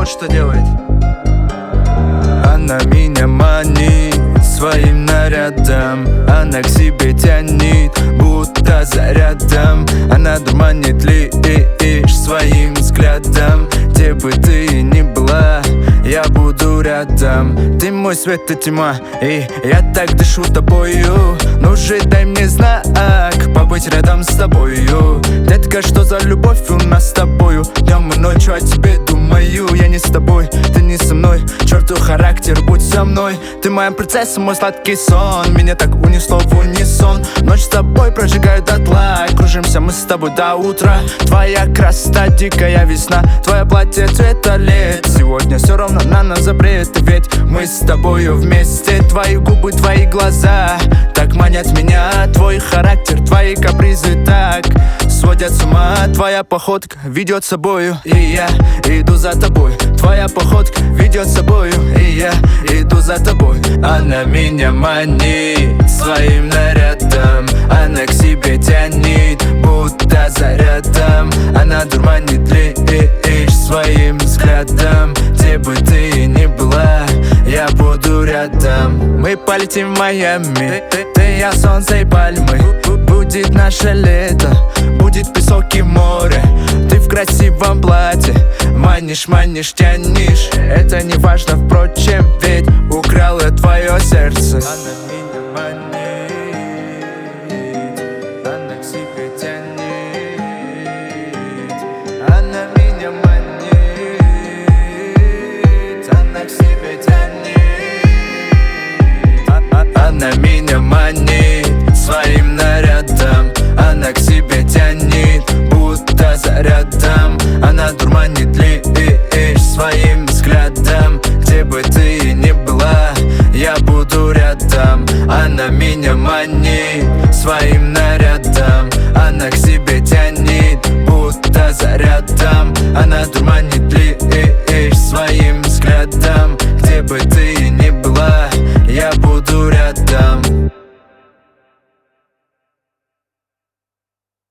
вот что делает. Она меня манит своим нарядом, она к себе тянет, будто зарядом. Она дурманит лишь своим взглядом. Где бы ты ни была, я буду рядом. Ты мой свет и тьма, и я так дышу тобою. Ну же дай мне знак, побыть рядом с тобою. Детка, что за любовь у нас с тобою? Днем и ночью о тебе думаю. Я не с тобой, ты не со мной. Черту характер, будь со мной. Ты моя принцесса, мой сладкий сон. Меня так унесло в унисон. Ночь с тобой прожигаю дотла. Кружимся мы с тобой до утра. Твоя красота, дикая весна. Твое платье цвета лет. Сегодня все равно на нас запрет. Ведь мы с тобою вместе. Твои губы, твои глаза так манят меня. Твой характер, твои капризы так сводят с ума. Твоя походка ведет с собою, и я иду за тобой. Твоя походка ведет с собою, и я иду за тобой. Она меня манит своим нарядом, она к себе тянет, будто зарядом. Она дурманит лишь своим взглядом. Где бы ты ни была, я буду рядом. Мы полетим в Майами, ты, я, солнце и пальмы. Будет наше лето, будет песок и море. Ты в красивом платье, манишь, манишь, тянешь. Это не важно, впрочем, ведь украла твое сердце. Она меня манит, она к себе тянет. Она меня манит, она к себе тянет. Она меня манит своим нарядом, она к себе тянет, будто зарядом. Она дурманит лишь своим взглядом. Где бы ты ни была, я буду рядом. Она меня манит своим нарядом, она к себе тянет, будто зарядом. Она дурманит